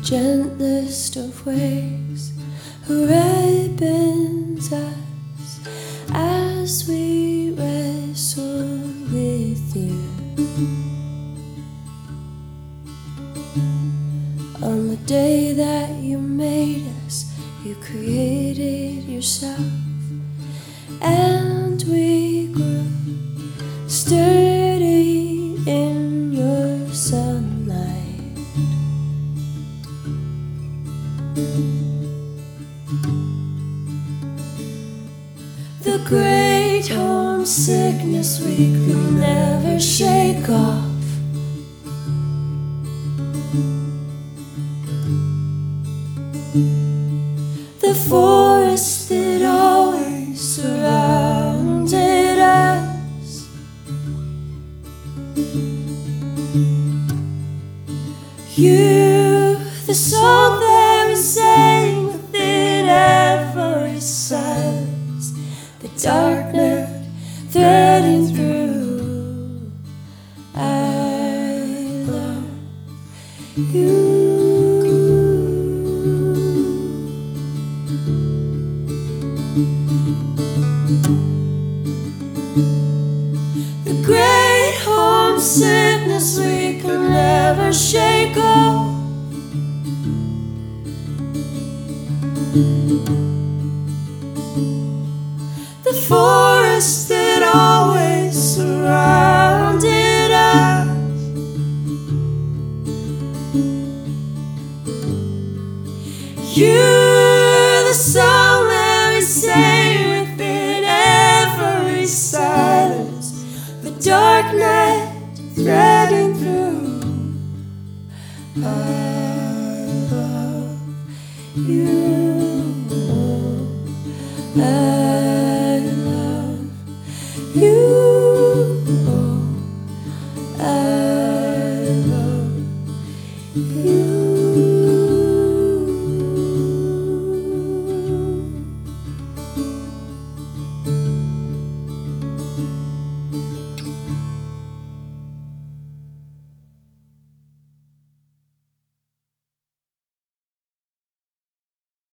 gentlest of ways, who ripens us as we wrestle with you. On the day that you made us, you created yourself, and we grew sturdy in your sunlight. The great homesickness we could never shake off, the forest that always surrounded us, you, the song that we sang within every silence, the dark night threading through. I love you. The great homesickness we can never shake off, the forest that always surrounded us, you're the song that we sang within every silence, the dark night threading through. I love you. I love you.